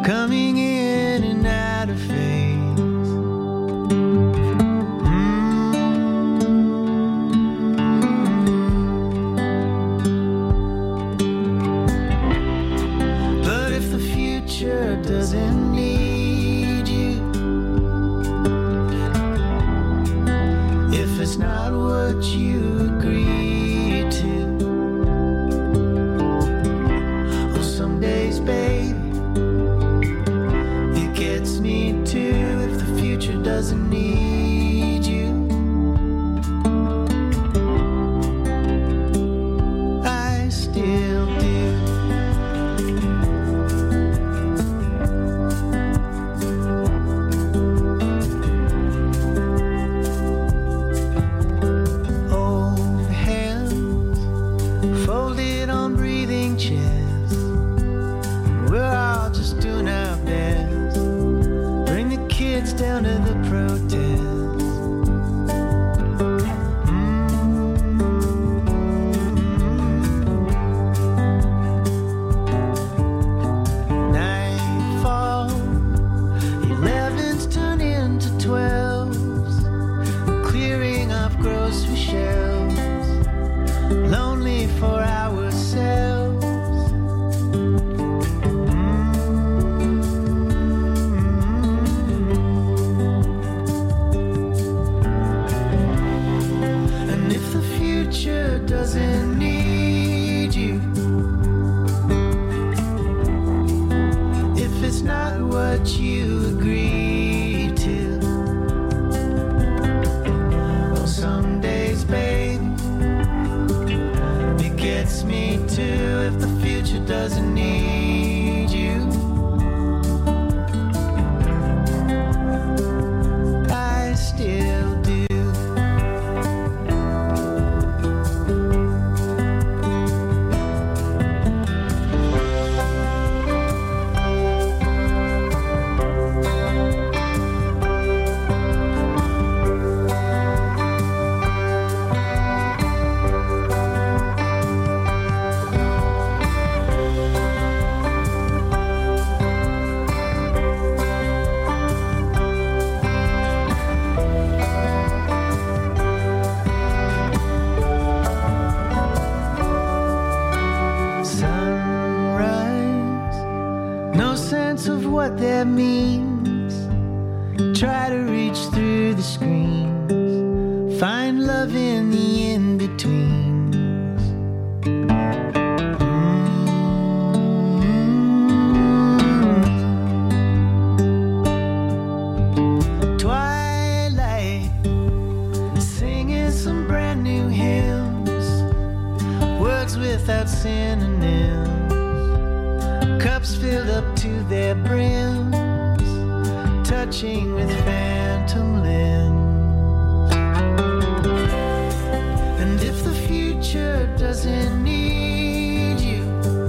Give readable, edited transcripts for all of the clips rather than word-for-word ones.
coming in and out of phase. But if the future doesn't need you, if it's not what you agreed to, well, some days, baby, it gets me too. If the future doesn't need you, I still do. Old hands folded on breathing chairs, we're all just doing our best. Bring the kids down to the protest. Nightfall, 11s turn into 12s, clearing off grocery shelves, lonely for ourselves. And if the future doesn't need you, if it's not what you agreed to, well, some days, babe, it gets me too. If the future doesn't need you, I still do. Sunrise, no sense of what that means. Try to reach through the screens, find love in the in-betweens. Twilight, singing some brand new hymns, words without synonyms, cups filled up to their brims, touching with phantom limbs. And if the future doesn't need you,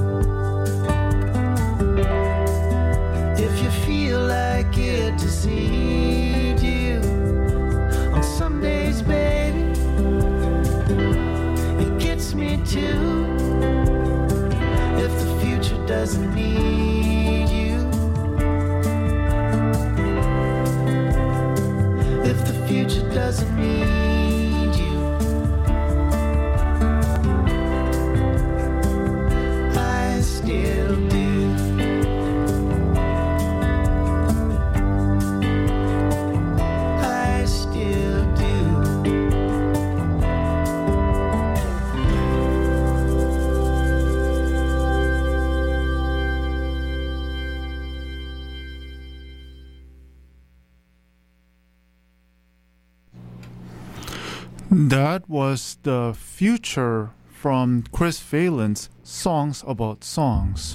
if you feel like it deceived you, on some days, baby, it gets me too. If the future doesn't need you, if the future doesn't need you, I still do. I still do. That was The Future from Chris Valen's Songs About Songs.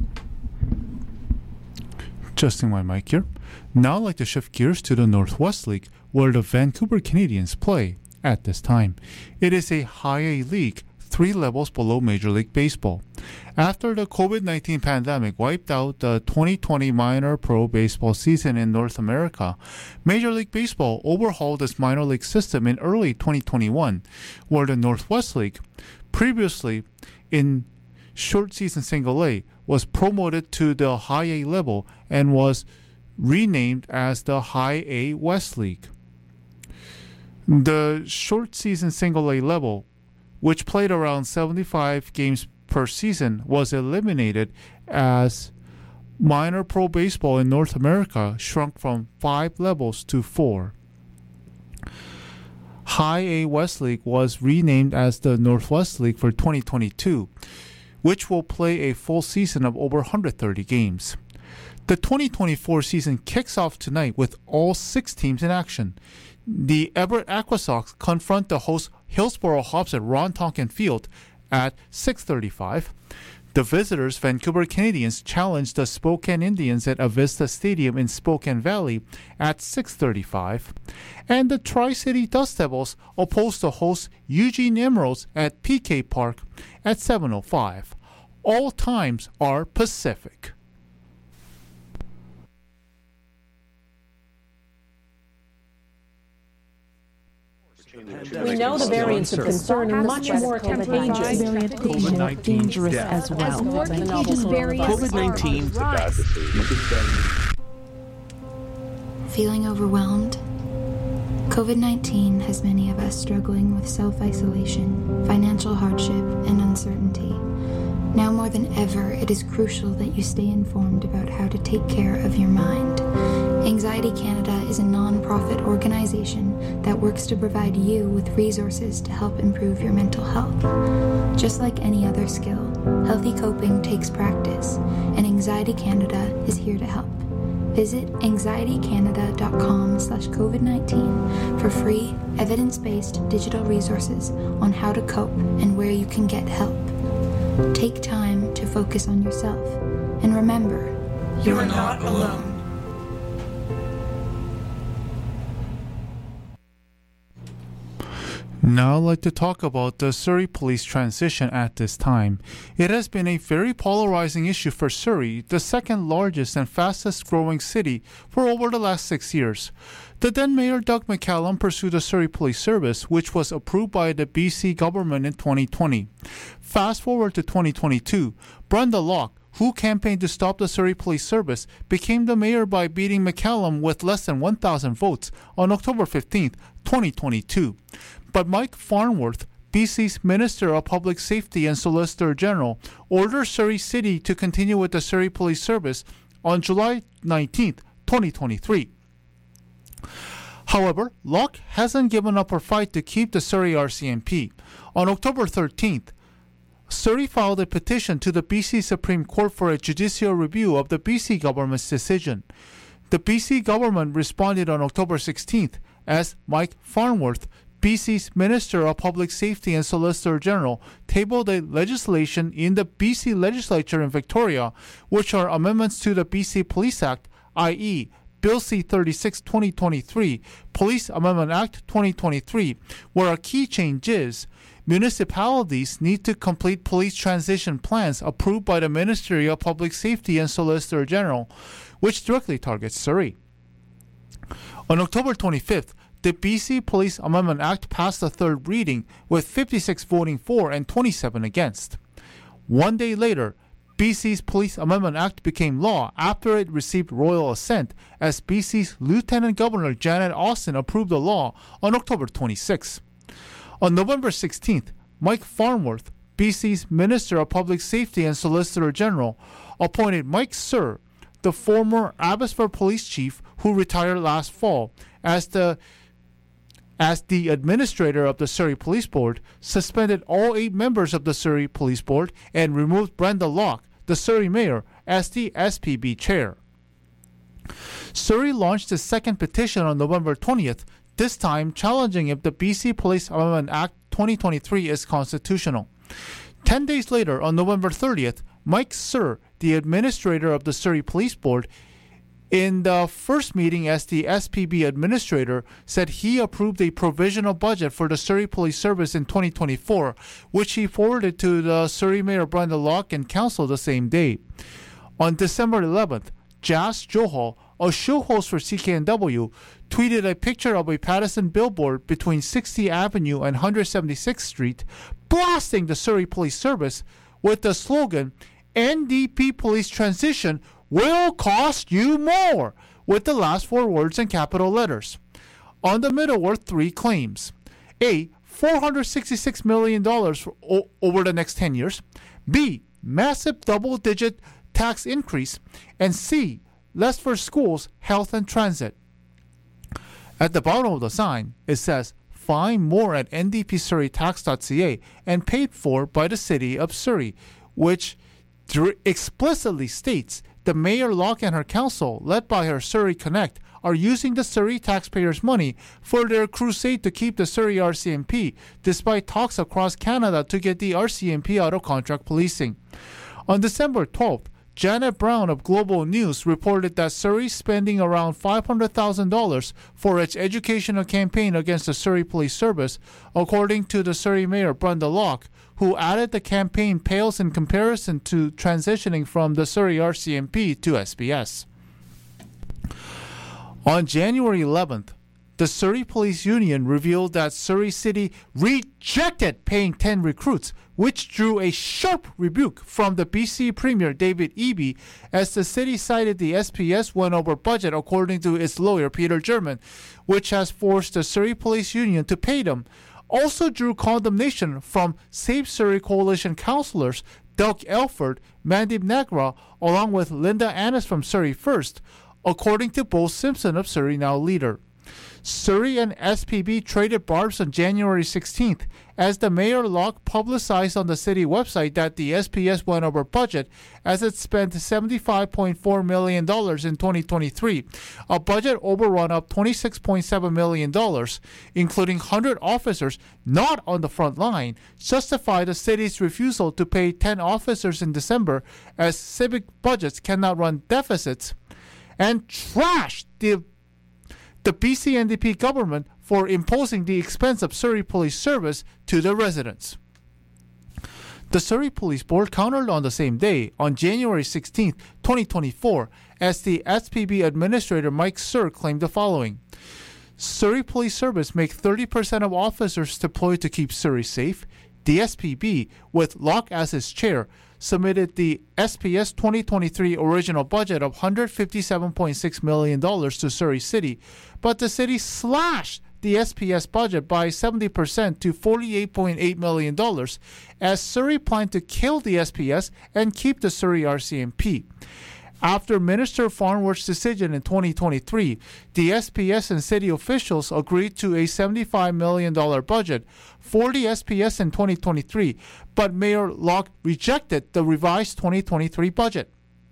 Adjusting my mic here. Now I'd like to shift gears to the Northwest League, where the Vancouver Canadians play at this time. It is a high A league, 3 levels below Major League Baseball. After the COVID-19 pandemic wiped out the 2020 minor pro baseball season in North America, Major League Baseball overhauled its minor league system in early 2021, where the Northwest League, previously in short season single A, was promoted to the high A level and was renamed as the High A West League. The short season single A level, which played around 75 games per season, was eliminated as minor pro baseball in North America shrunk from 5 levels to 4. High A West League was renamed as the Northwest League for 2022, which will play a full season of over 130 games. The 2024 season kicks off tonight with all 6 teams in action. The Everett Aquasox confront the host Hillsboro Hops at Ron Tonkin Field at 6:35. The visitors, Vancouver Canadians, challenge the Spokane Indians at Avista Stadium in Spokane Valley at 6:35. And the Tri-City Dust Devils oppose the host Eugene Emeralds at PK Park at 7:05. All times are Pacific. We know the variants of concern are much more contagious. COVID-19 dangerous as well. COVID-19 Feeling overwhelmed? COVID-19 has many of us struggling with self-isolation, financial hardship, and uncertainty. Now more than ever, it is crucial that you stay informed about how to take care of your mind. Anxiety Canada is a non-profit organization that works to provide you with resources to help improve your mental health. Just like any other skill, healthy coping takes practice, and Anxiety Canada is here to help. Visit anxietycanada.com/COVID-19 for free, evidence-based digital resources on how to cope and where you can get help. Take time to focus on yourself, and remember, you are not alone. Now I'd like to talk about the Surrey police transition at this time. It has been a very polarizing issue for Surrey, the second largest and fastest growing city, for over the last 6 years. The then Mayor Doug McCallum pursued a Surrey Police Service, which was approved by the BC government in 2020. Fast forward to 2022, Brenda Locke, who campaigned to stop the Surrey Police Service, became the mayor by beating McCallum with less than 1,000 votes on October 15, 2022. But Mike Farnworth, BC's Minister of Public Safety and Solicitor General, ordered Surrey City to continue with the Surrey Police Service on July 19, 2023. However, Locke hasn't given up her fight to keep the Surrey RCMP. On October 13th, Surrey filed a petition to the BC Supreme Court for a judicial review of the BC government's decision. The BC government responded on October 16th as Mike Farnworth, BC's Minister of Public Safety and Solicitor General, tabled a legislation in the BC Legislature in Victoria, which are amendments to the BC Police Act, i.e., Bill C-36-2023, Police Amendment Act 2023, where a key change is municipalities need to complete police transition plans approved by the Ministry of Public Safety and Solicitor General, which directly targets Surrey. On October 25th, the BC Police Amendment Act passed the third reading with 56 voting for and 27 against. 1 day later, BC's Police Amendment Act became law after it received royal assent, as BC's Lieutenant Governor Janet Austin approved the law on October 26. On November 16th, Mike Farnworth, BC's Minister of Public Safety and Solicitor General, appointed Mike Sir, the former Abbotsford Police Chief who retired last fall, as the administrator of the Surrey Police Board, suspended all 8 members of the Surrey Police Board, and removed Brenda Locke, the Surrey Mayor, as the SPB chair. Surrey launched a second petition on November 20th, this time challenging if the BC Police Amendment Act 2023 is constitutional. 10 days later, on November 30th, Mike Sir, the administrator of the Surrey Police Board, in the first meeting as the SPB administrator, said he approved a provisional budget for the Surrey Police Service in 2024, which he forwarded to the Surrey Mayor Brenda Locke and Council the same day. On December 11th, Jas Johal, a show host for CKNW, tweeted a picture of a Patterson billboard between 60th Avenue and 176th Street, blasting the Surrey Police Service with the slogan, NDP police transition will cost you more, with the last 4 words in capital letters. On the middle were 3 claims. A, $466 million over the next 10 years. B, massive double-digit tax increase. And C, less for schools, health, and transit. At the bottom of the sign, it says, find more at ndpsurreytax.ca and paid for by the City of Surrey, which explicitly states the Mayor Locke and her council, led by her Surrey Connect, are using the Surrey taxpayers' money for their crusade to keep the Surrey RCMP, despite talks across Canada to get the RCMP out of contract policing. On December 12th, Janet Brown of Global News reported that Surrey is spending around $500,000 for its educational campaign against the Surrey Police Service, according to the Surrey Mayor Brenda Locke, who added the campaign pales in comparison to transitioning from the Surrey RCMP to SBS. On January 11th, the Surrey Police Union revealed that Surrey City rejected paying 10 recruits, which drew a sharp rebuke from the BC Premier David Eby, as the city cited the SPS went over budget according to its lawyer Peter German, which has forced the Surrey Police Union to pay them. Also drew condemnation from Save Surrey Coalition councillors Doug Elford, Mandip Nagra, along with Linda Annis from Surrey First, according to Bo Simpson of Surrey Now Leader. Surrey and SPB traded barbs on January 16th as the Mayor Locke publicized on the city website that the SPS went over budget as it spent $75.4 million in 2023, a budget overrun of $26.7 million, including 100 officers not on the front line, justified the city's refusal to pay 10 officers in December as civic budgets cannot run deficits, and trashed the BC NDP government for imposing the expense of Surrey Police Service to the residents. The Surrey Police Board countered on the same day, on January 16, 2024, as the SPB Administrator Mike Sir claimed the following. Surrey Police Service make 30% of officers deployed to keep Surrey safe. The SPB, with Locke as its chair, submitted the SPS 2023 original budget of $157.6 million to Surrey City, but the city slashed the SPS budget by 70% to $48.8 million, as Surrey planned to kill the SPS and keep the Surrey RCMP. After Minister Farnworth's decision in 2023, the SPS and city officials agreed to a $75 million budget for the SPS in 2023, but Mayor Locke rejected the revised 2023 budget.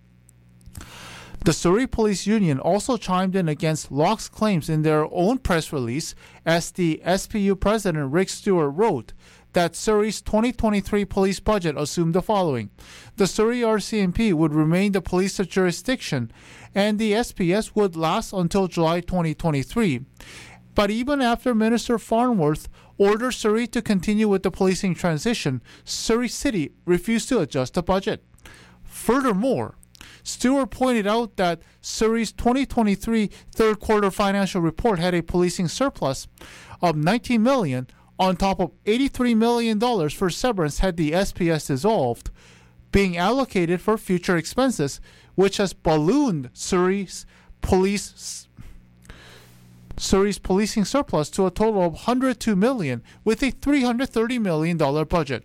The Surrey Police Union also chimed in against Locke's claims in their own press release, as the SPU president Rick Stewart wrote that Surrey's 2023 police budget assumed the following. The Surrey RCMP would remain the police jurisdiction, and the SPS would last until July 2023. But even after Minister Farnworth ordered Surrey to continue with the policing transition, Surrey City refused to adjust the budget. Furthermore, Stewart pointed out that Surrey's 2023 third quarter financial report had a policing surplus of $19 million on top of $83 million for severance had the SPS dissolved, being allocated for future expenses, which has ballooned Surrey's policing surplus to a total of $102 million with a $330 million budget.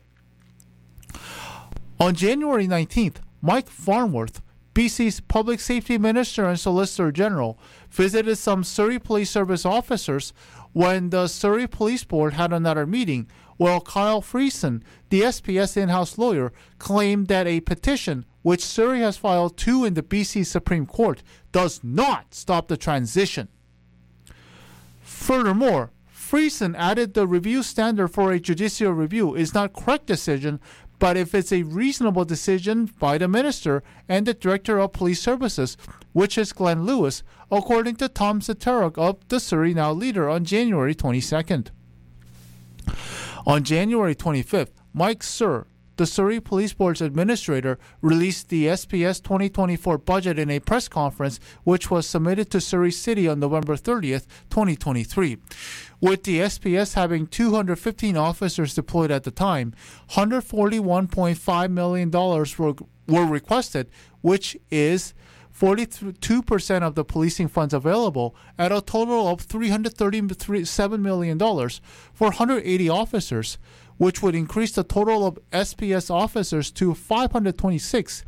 On January 19th, Mike Farnworth, BC's Public Safety Minister and Solicitor General, visited some Surrey Police Service officers when the Surrey Police Board had another meeting, while Kyle Friesen, the SPS in-house lawyer, claimed that a petition, which Surrey has filed 2 in the BC Supreme Court, does not stop the transition. Furthermore, Friesen added the review standard for a judicial review is not correct decision, but if it's a reasonable decision by the Minister and the Director of Police Services, which is Glenn Lewis, according to Tom Zaterok of the Surrey Now Leader on January 22nd. On January 25th, Mike Sir, the Surrey Police Board's administrator released the SPS 2024 budget in a press conference, which was submitted to Surrey City on November 30th, 2023. With the SPS having 215 officers deployed at the time, $141.5 million were requested, which is 42% of the policing funds available, at a total of $337 million for 180 officers, which would increase the total of SPS officers to 526,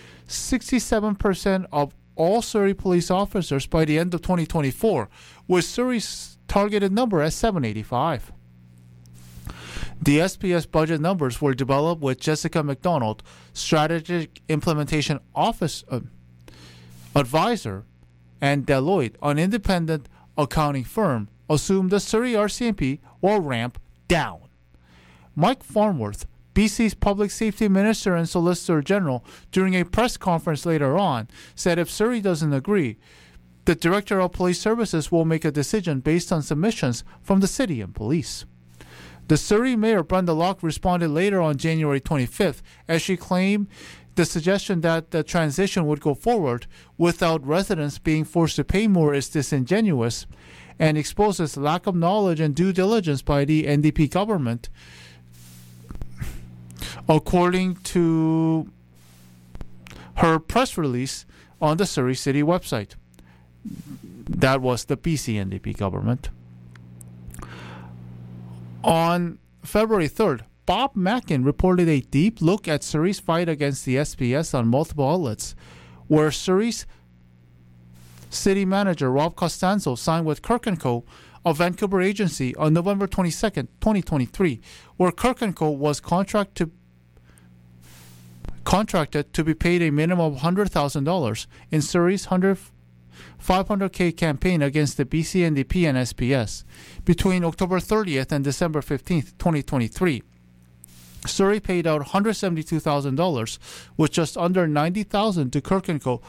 67% of all Surrey police officers by the end of 2024, with Surrey's targeted number at 785. The SPS budget numbers were developed with Jessica McDonald, Strategic Implementation Office Advisor, and Deloitte, an independent accounting firm, assumed the Surrey RCMP will ramp down. Mike Farnworth, BC's Public Safety Minister and Solicitor General, during a press conference later on, said if Surrey doesn't agree, the Director of Police Services will make a decision based on submissions from the city and police. The Surrey Mayor Brenda Locke responded later on January 25th as she claimed the suggestion that the transition would go forward without residents being forced to pay more is disingenuous and exposes lack of knowledge and due diligence by the NDP government, according to her press release on the Surrey City website. That was the BC NDP government. On February 3rd, Bob Mackin reported a deep look at Surrey's fight against the SPS on multiple outlets, where Surrey's city manager Rob Costanzo signed with Kirk & Co., a Vancouver agency, on November 22nd, 2023, where Kirk & Co. was contracted to be paid a minimum of $100,000 in Surrey's 500K campaign against the BC NDP and SPS. Between October 30th and December 15th, 2023, Surrey paid out $172,000, with just under $90,000 to Kirk & Co.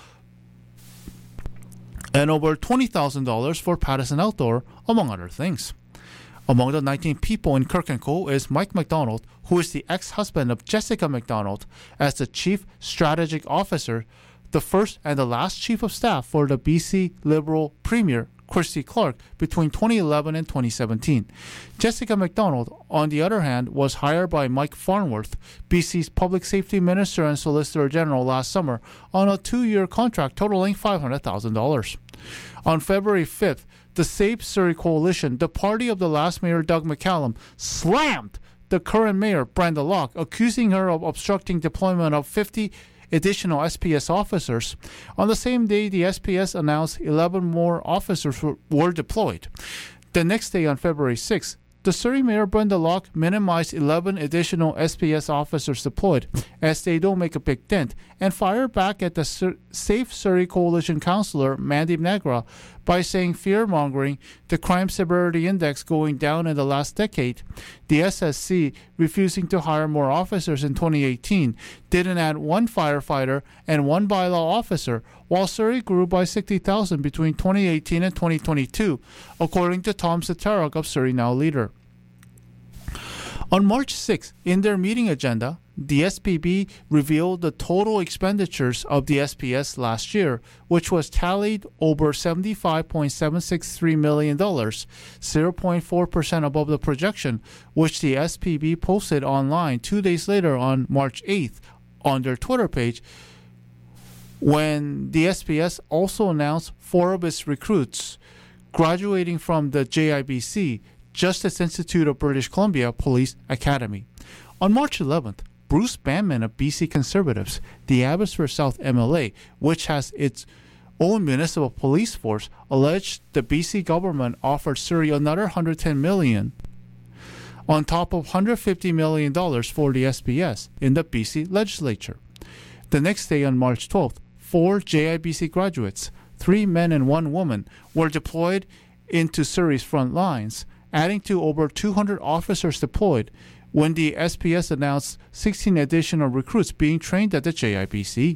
and over $20,000 for Patterson Outdoor, among other things. Among the 19 people in Kirk & Co. is Mike McDonald, who is the ex-husband of Jessica McDonald, as the Chief Strategic Officer, the first and the last Chief of Staff for the BC Liberal Premier Christy Clark between 2011 and 2017. Jessica McDonald, on the other hand, was hired by Mike Farnworth, BC's Public Safety Minister and Solicitor General, last summer on a 2-year contract totaling $500,000. On February 5th, the Save Surrey Coalition, the party of the last mayor Doug McCallum, slammed the current mayor Brenda Locke, accusing her of obstructing deployment of 50 additional SPS officers. On the same day, the SPS announced 11 more officers were deployed. The next day, on February 6th, the Surrey Mayor Brenda Locke minimized 11 additional SPS officers deployed, as they don't make a big dent, and fired back at the Safe Surrey Coalition councillor Mandeep Nagra by saying fear-mongering, the crime severity index going down in the last decade, the SSC refusing to hire more officers in 2018, didn't add one firefighter and one bylaw officer, while Surrey grew by 60,000 between 2018 and 2022, according to Tom Satarok of Surrey Now Leader. On March 6, in their meeting agenda, the SPB revealed the total expenditures of the SPS last year, which was tallied over $75.763 million, 0.4% above the projection, which the SPB posted online 2 days later on March 8th on their Twitter page, when the SPS also announced 4 of its recruits graduating from the JIBC, Justice Institute of British Columbia Police Academy. On March 11th, Bruce Banman of BC Conservatives, the Abbotsford South MLA, which has its own municipal police force, alleged the BC government offered Surrey another $110 million on top of $150 million for the SPS in the BC legislature. The next day, on March 12th, 4 JIBC graduates, 3 men and 1 woman, were deployed into Surrey's front lines, adding to over 200 officers deployed, when the SPS announced 16 additional recruits being trained at the JIBC.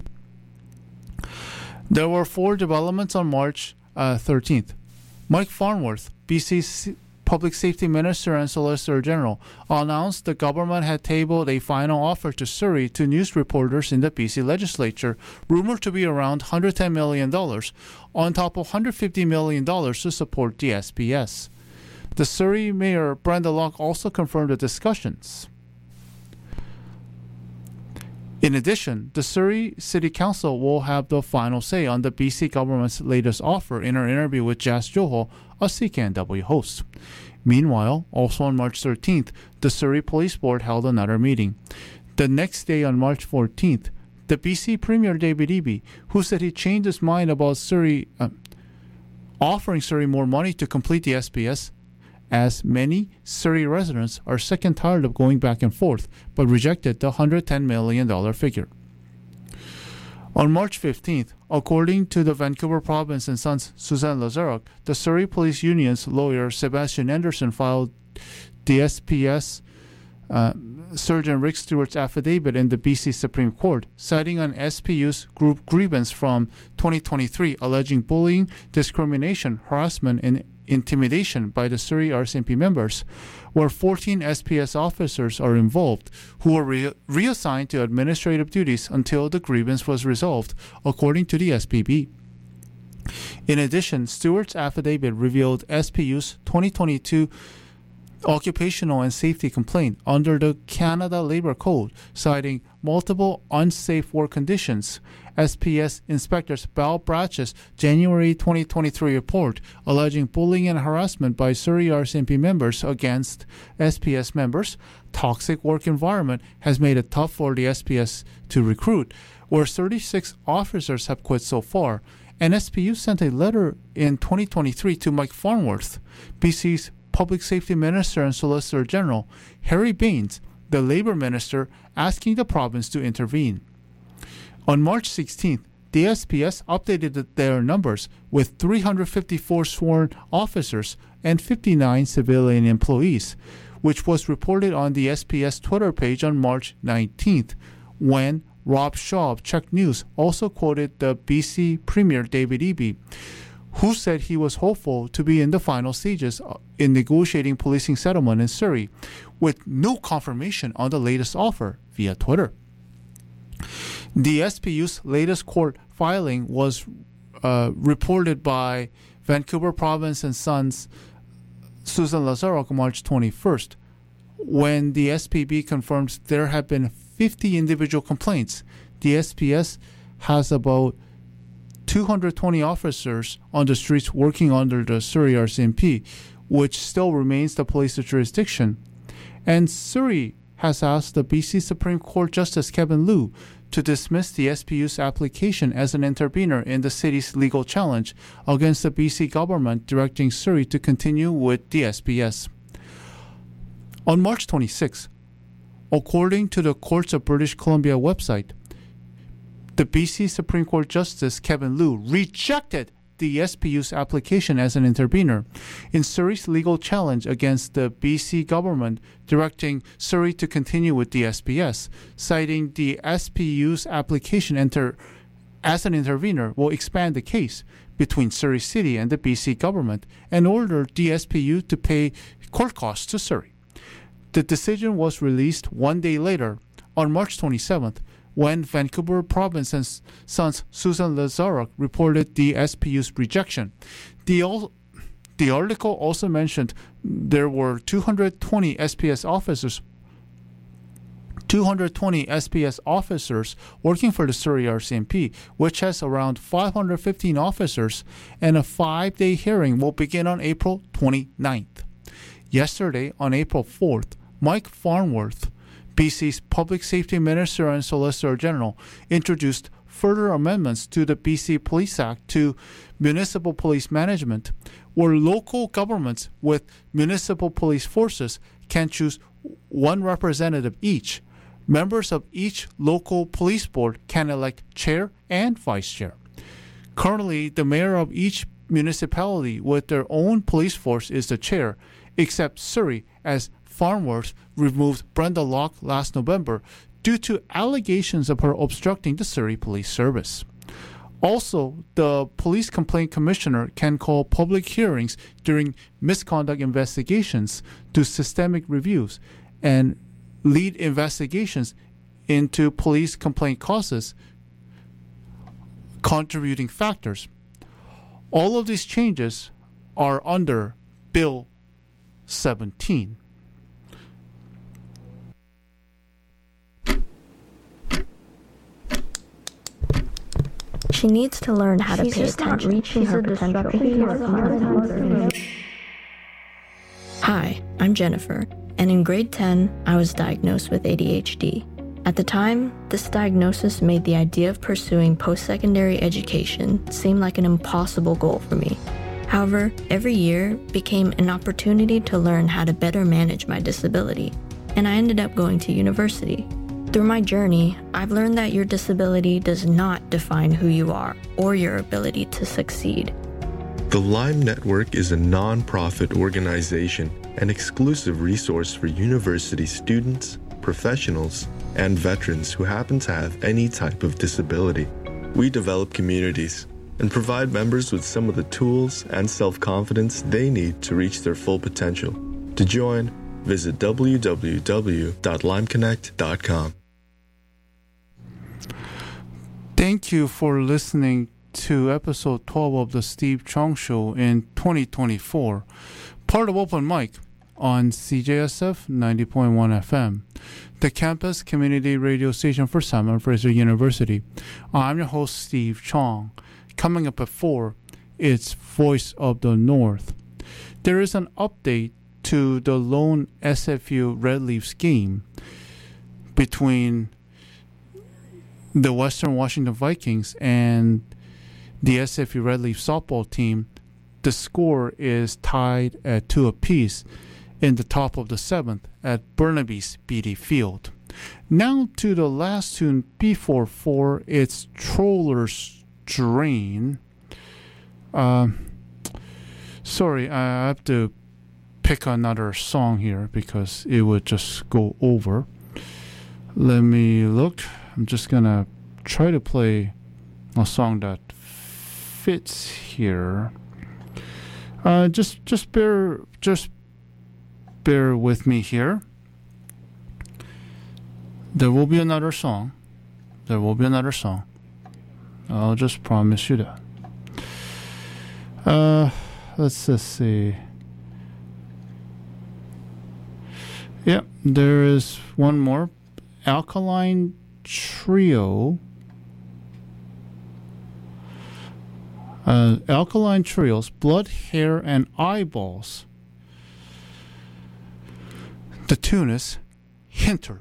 There were 4 developments on March 13th. Mike Farnworth, BC's Public Safety Minister and Solicitor General, announced the government had tabled a final offer to Surrey to news reporters in the BC legislature, rumored to be around $110 million, on top of $150 million to support the SPS. The Surrey Mayor Brenda Locke also confirmed the discussions. In addition, the Surrey City Council will have the final say on the BC government's latest offer in her interview with Jas Johal, a CKNW host. Meanwhile, also on March 13th, the Surrey Police Board held another meeting. The next day, on March 14th, the BC Premier David Eby, who said he changed his mind about offering Surrey more money to complete the SPS, as many Surrey residents are sick and tired of going back and forth, but rejected the $110 million figure. On March 15th, according to the Vancouver Province and Sons Suzanne Lazaruk, the Surrey Police Union's lawyer Sebastian Anderson filed the SPS Surgeon Rick Stewart's affidavit in the BC Supreme Court, citing an SPU's group grievance from 2023 alleging bullying, discrimination, harassment, and intimidation by the Surrey RCMP members, where 14 SPS officers are involved, who were reassigned to administrative duties until the grievance was resolved, according to the SPB. In addition, Stewart's affidavit revealed SPU's 2022 occupational and safety complaint under the Canada Labour Code, citing multiple unsafe work conditions. SPS Inspector Bal Bratch's January 2023 report alleging bullying and harassment by Surrey RCMP members against SPS members. Toxic work environment has made it tough for the SPS to recruit, where 36 officers have quit so far. And SPU sent a letter in 2023 to Mike Farnworth, BC's Public Safety Minister and Solicitor General, Harry Bains, the Labour Minister, asking the province to intervene. On March 16th, the SPS updated their numbers with 354 sworn officers and 59 civilian employees, which was reported on the SPS Twitter page on March 19th, when Rob Shaw of Czech News also quoted the BC Premier David Eby, who said he was hopeful to be in the final stages in negotiating policing settlement in Surrey, with no confirmation on the latest offer via Twitter. The SPU's latest court filing was reported by Vancouver Province and Sons Susan Lazaruk on March 21st, when the SPB confirmed there have been 50 individual complaints. The SPS has about 220 officers on the streets working under the Surrey RCMP, which still remains the police's jurisdiction. And Surrey has asked the BC Supreme Court Justice Kevin Liu to dismiss the SPU's application as an intervener in the city's legal challenge against the BC government directing Surrey to continue with the SPS. On March 26, according to the Courts of British Columbia website, the BC Supreme Court Justice Kevin Liu rejected the SPU's application as an intervener in Surrey's legal challenge against the BC government directing Surrey to continue with the SPS, citing the SPU's application as an intervener will expand the case between Surrey City and the BC government and ordered the SPU to pay court costs to Surrey. The decision was released one day later, on March 27th, when Vancouver Province and Sons Susan Lazaruk reported the SPU's rejection. The article also mentioned there were 220 SPS officers working for the Surrey RCMP, which has around 515 officers, and a 5-day hearing will begin on April 29th. Yesterday, on April 4th, Mike Farnworth, BC's Public Safety Minister and Solicitor General, introduced further amendments to the BC Police Act to municipal police management, where local governments with municipal police forces can choose one representative each. Members of each local police board can elect chair and vice chair. Currently, the mayor of each municipality with their own police force is the chair, except Surrey, as Farnworth removed Brenda Locke last November due to allegations of her obstructing the Surrey Police Service. Also, the police complaint commissioner can call public hearings during misconduct investigations, do systemic reviews, and lead investigations into police complaint causes, contributing factors. All of these changes are under Bill 17. She needs to learn how to pay attention. Reaching her potential. Hi, I'm Jennifer, and in grade 10, I was diagnosed with ADHD. At the time, this diagnosis made the idea of pursuing post-secondary education seem like an impossible goal for me. However, every year became an opportunity to learn how to better manage my disability, and I ended up going to university. Through my journey, I've learned that your disability does not define who you are or your ability to succeed. The Lyme Network is a non-profit organization and exclusive resource for university students, professionals, and veterans who happen to have any type of disability. We develop communities and provide members with some of the tools and self-confidence they need to reach their full potential. To join, visit www.lymeconnect.com. Thank you for listening to episode 12 of the Steve Chong Show in 2024, part of Open Mic on CJSF 90.1 FM, the campus community radio station for Simon Fraser University. I'm your host, Steve Chong. Coming up at 4, it's Voice of the North. There is an update to the lone SFU Red Leafs game between the Western Washington Vikings and the SFU Red Leaf softball team. The score is tied at 2 apiece in the top of the 7th at Burnaby's Beatty Field. Now to the last tune before 4, it's Troller's Drain. Sorry, I have to pick another song here because it would just go over. Let me look. I'm just gonna try to play a song that fits here. Just bear with me here. There will be another song. I'll just promise you that. Let's just see. Yeah, there is one more. Alkaline Trio. Alkaline Trio's Blood, Hair, and Eyeballs. The tune is Hinterlude.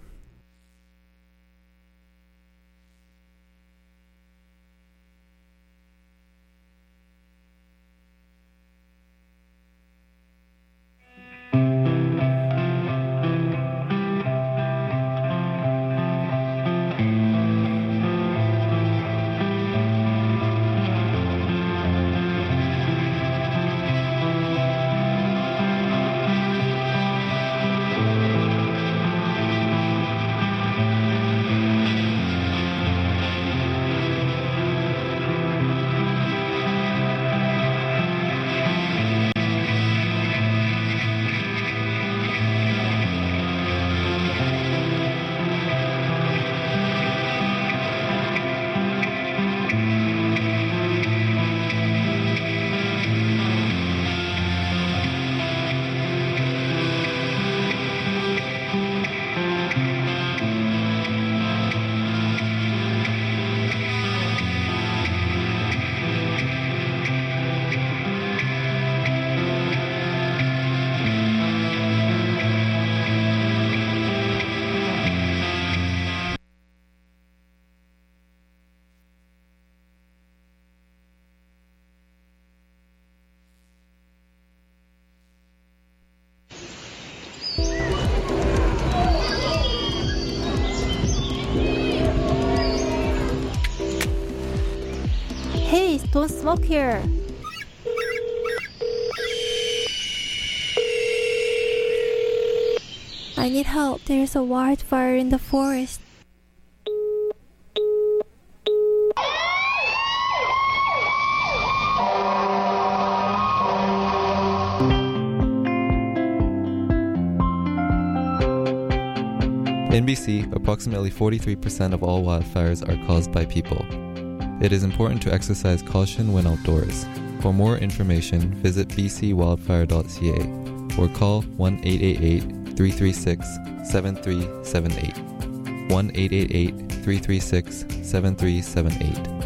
Hey, don't smoke here. I need help. There's a wildfire in the forest. In BC, approximately 43% of all wildfires are caused by people. It is important to exercise caution when outdoors. For more information, visit bcwildfire.ca or call 1-888-336-7378. 1-888-336-7378.